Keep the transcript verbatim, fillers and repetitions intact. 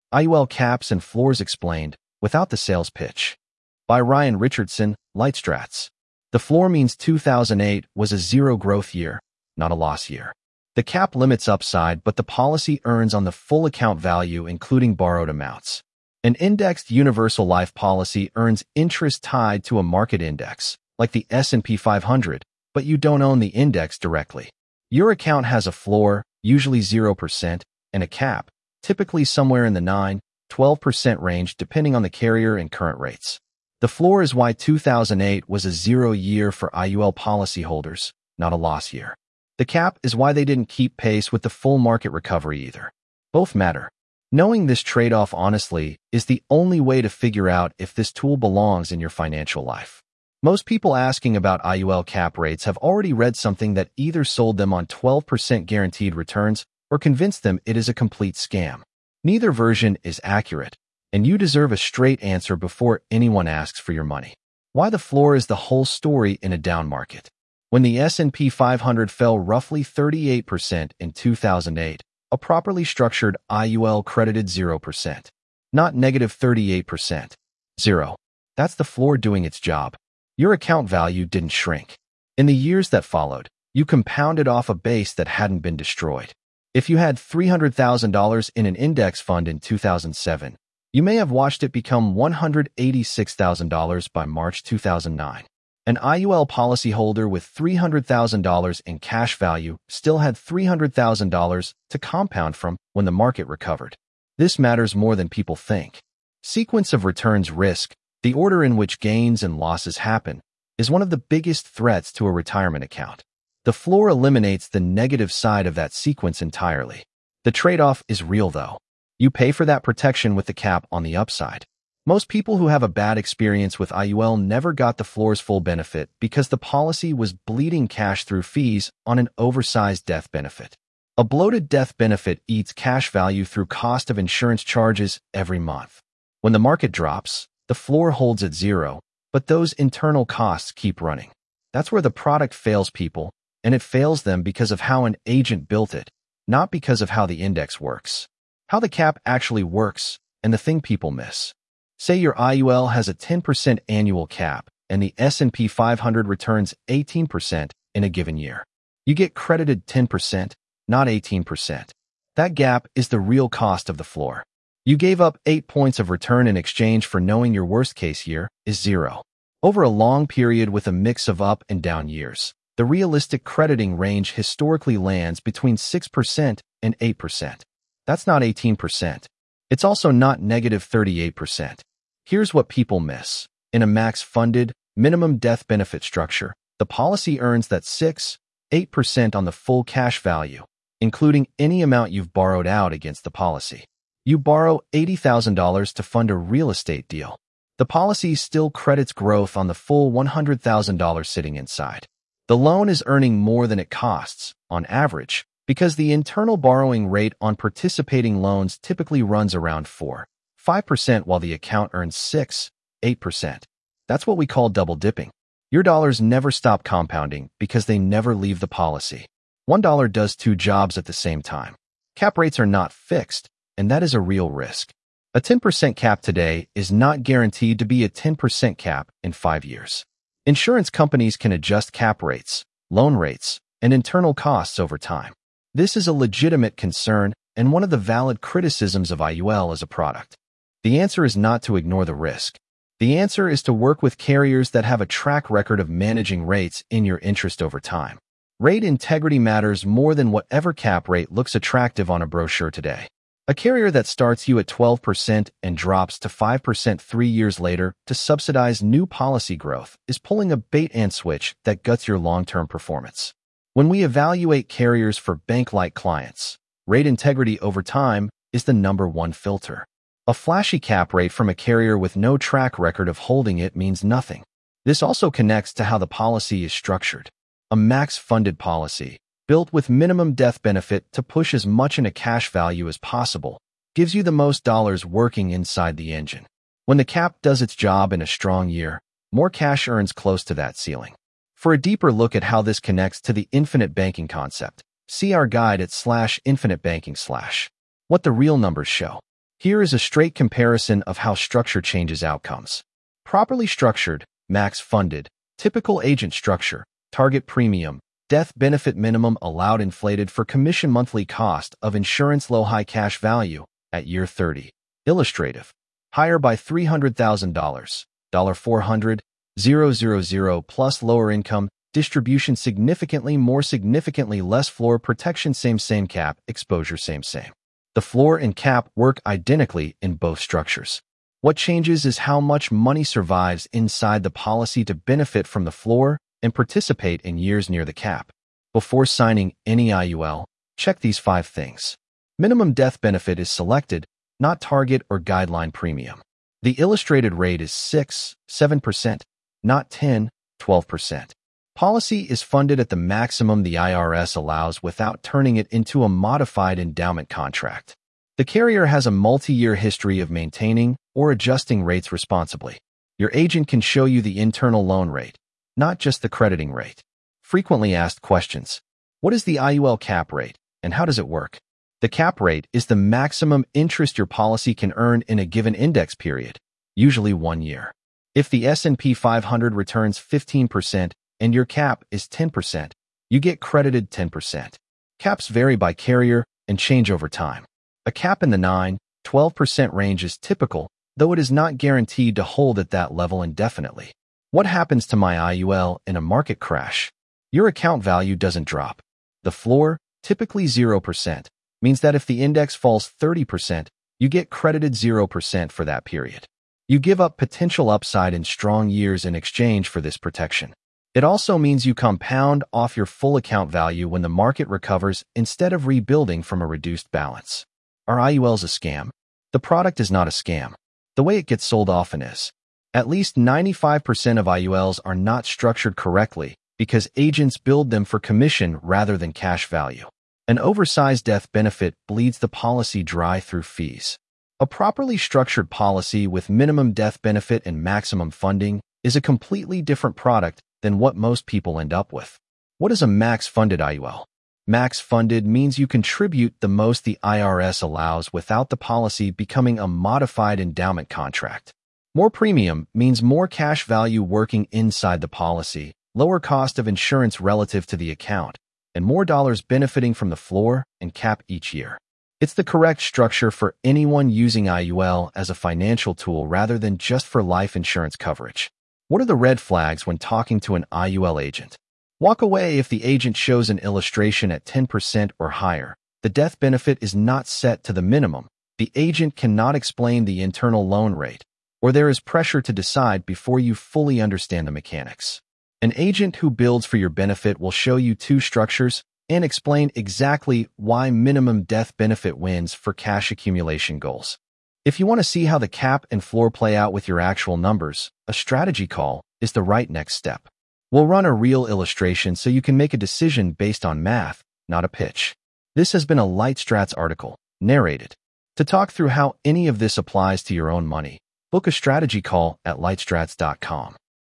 I U L Caps and Floors Explained, without the sales pitch. By Ryan Richardson, Lightstrats. The floor means two thousand eight was a zero-growth year, not a loss year. The cap limits upside, but the policy earns on the full account value, including borrowed amounts. An indexed universal life policy earns interest tied to a market index, like the S and P five hundred, but you don't own the index directly. Your account has a floor, usually zero percent, and a cap, typically somewhere in the nine to twelve percent range depending on the carrier and current rates. The floor is why two thousand eight was a zero year for I U L policyholders, not a loss year. The cap is why they didn't keep pace with the full market recovery either. Both matter. Knowing this trade-off honestly is the only way to figure out if this tool belongs in your financial life. Most people asking about I U L cap rates have already read something that either sold them on twelve percent guaranteed returns or convinced them it is a complete scam. Neither version is accurate, and you deserve a straight answer before anyone asks for your money. Why the floor is the whole story in a down market. When the S and P five hundred fell roughly thirty-eight percent in two thousand eight, a properly structured I U L credited zero percent. Not negative thirty-eight percent. Zero. That's the floor doing its job. Your account value didn't shrink. In the years that followed, you compounded off a base that hadn't been destroyed. If you had three hundred thousand dollars in an index fund in two thousand seven, you may have watched it become one hundred eighty-six thousand dollars by March two thousand nine. An I U L policyholder with three hundred thousand dollars in cash value still had three hundred thousand dollars to compound from when the market recovered. This matters more than people think. Sequence of returns risk, the order in which gains and losses happen, is one of the biggest threats to a retirement account. The floor eliminates the negative side of that sequence entirely. The trade-off is real though. You pay for that protection with the cap on the upside. Most people who have a bad experience with I U L never got the floor's full benefit because the policy was bleeding cash through fees on an oversized death benefit. A bloated death benefit eats cash value through cost of insurance charges every month. When the market drops, the floor holds at zero, but those internal costs keep running. That's where the product fails people, and it fails them because of how an agent built it, not because of how the index works. How the cap actually works, and the thing people miss. Say your I U L has a ten percent annual cap, and the S and P five hundred returns eighteen percent in a given year. You get credited ten percent, not eighteen percent. That gap is the real cost of the floor. You gave up eight points of return in exchange for knowing your worst-case year is zero. Over a long period with a mix of up and down years, the realistic crediting range historically lands between six percent and eight percent. That's not eighteen percent. It's also not negative thirty-eight percent. Here's what people miss. In a max-funded, minimum death benefit structure, the policy earns that six to eight percent on the full cash value, including any amount you've borrowed out against the policy. You borrow eighty thousand dollars to fund a real estate deal. The policy still credits growth on the full one hundred thousand dollars sitting inside. The loan is earning more than it costs, on average, because the internal borrowing rate on participating loans typically runs around four to five percent while the account earns six to eight percent. That's what we call double dipping. Your dollars never stop compounding because they never leave the policy. One dollar does two jobs at the same time. Cap rates are not fixed, and that is a real risk. A ten percent cap today is not guaranteed to be a ten percent cap in five years. Insurance companies can adjust cap rates, loan rates, and internal costs over time. This is a legitimate concern and one of the valid criticisms of I U L as a product. The answer is not to ignore the risk. The answer is to work with carriers that have a track record of managing rates in your interest over time. Rate integrity matters more than whatever cap rate looks attractive on a brochure today. A carrier that starts you at twelve percent and drops to five percent three years later to subsidize new policy growth is pulling a bait-and-switch that guts your long-term performance. When we evaluate carriers for bank-like clients, rate integrity over time is the number one filter. A flashy cap rate from a carrier with no track record of holding it means nothing. This also connects to how the policy is structured. A max-funded policy, built with minimum death benefit to push as much in a cash value as possible, gives you the most dollars working inside the engine. When the cap does its job in a strong year, more cash earns close to that ceiling. For a deeper look at how this connects to the infinite banking concept, see our guide at slash infinite banking slash. What the real numbers show. Here is a straight comparison of how structure changes outcomes. Properly structured, max funded, typical agent structure, target premium, death benefit minimum allowed inflated for commission monthly cost of insurance low high cash value at year thirty. Illustrative. Higher by three hundred thousand dollars, four hundred thousand plus lower income, distribution significantly more significantly less floor protection same same cap, exposure same same. The floor and cap work identically in both structures. What changes is how much money survives inside the policy to benefit from the floor and participate in years near the cap. Before signing any I U L, check these five things. Minimum death benefit is selected, not target or guideline premium. The illustrated rate is six, seven percent, not ten, twelve percent. Policy is funded at the maximum the I R S allows without turning it into a modified endowment contract. The carrier has a multi-year history of maintaining or adjusting rates responsibly. Your agent can show you the internal loan rate, not just the crediting rate. Frequently asked questions. What is the I U L cap rate, and how does it work? The cap rate is the maximum interest your policy can earn in a given index period, usually one year. If the S and P five hundred returns fifteen percent and your cap is ten percent, you get credited ten percent. Caps vary by carrier and change over time. A cap in the nine to twelve percent range is typical, though it is not guaranteed to hold at that level indefinitely. What happens to my I U L in a market crash? Your account value doesn't drop. The floor, typically zero percent, means that if the index falls thirty percent, you get credited zero percent for that period. You give up potential upside in strong years in exchange for this protection. It also means you compound off your full account value when the market recovers instead of rebuilding from a reduced balance. Are I U Ls a scam? The product is not a scam. The way it gets sold often is. At least ninety-five percent of I U Ls are not structured correctly because agents build them for commission rather than cash value. An oversized death benefit bleeds the policy dry through fees. A properly structured policy with minimum death benefit and maximum funding is a completely different product than what most people end up with. What is a max-funded I U L? Max-funded means you contribute the most the I R S allows without the policy becoming a modified endowment contract. More premium means more cash value working inside the policy, lower cost of insurance relative to the account, and more dollars benefiting from the floor and cap each year. It's the correct structure for anyone using I U L as a financial tool rather than just for life insurance coverage. What are the red flags when talking to an I U L agent? Walk away if the agent shows an illustration at ten percent or higher. The death benefit is not set to the minimum. The agent cannot explain the internal loan rate, or there is pressure to decide before you fully understand the mechanics. An agent who builds for your benefit will show you two structures and explain exactly why minimum death benefit wins for cash accumulation goals. If you want to see how the cap and floor play out with your actual numbers, a strategy call is the right next step. We'll run a real illustration so you can make a decision based on math, not a pitch. This has been a LightStrats article, narrated. To talk through how any of this applies to your own money, book a strategy call at lightstrats dot com.